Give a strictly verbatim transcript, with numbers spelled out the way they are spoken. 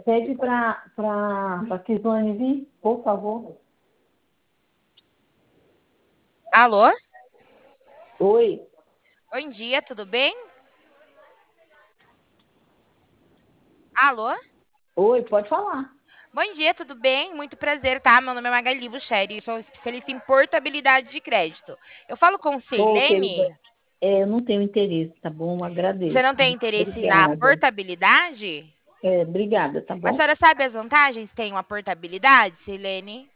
pede para a Kizone vir, por favor. Alô? Oi. Bom dia, tudo bem? Alô? Oi, pode falar. Bom dia, tudo bem? Muito prazer, tá? Meu nome é Magali Bucheri, sou especialista em portabilidade de crédito. Eu falo com Ô, querida, Silene? é, eu não tenho interesse, tá bom? Você Agradeço. não tem interesse na Obrigada. portabilidade? É, obrigada, tá A bom? senhora sabe as vantagens que tem uma portabilidade, Silene?